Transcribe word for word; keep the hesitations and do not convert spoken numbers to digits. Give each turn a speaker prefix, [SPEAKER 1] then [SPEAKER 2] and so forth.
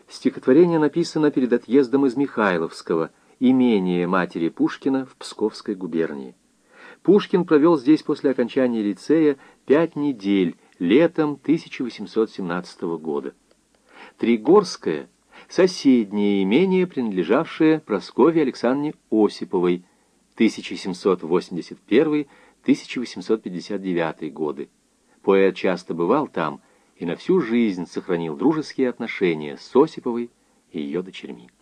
[SPEAKER 1] Стихотворение написано перед отъездом из Михайловского, имения матери Пушкина в Псковской губернии. Пушкин провел здесь после окончания лицея пять недель летом тысяча восемьсот семнадцатого года. Тригорское — соседнее имение, принадлежавшее Прасковье Александровне Осиповой, тысяча семьсот восемьдесят первый — тысяча восемьсот пятьдесят девятый годы. Поэт часто бывал там и на всю жизнь сохранил дружеские отношения с Осиповой и ее дочерьми.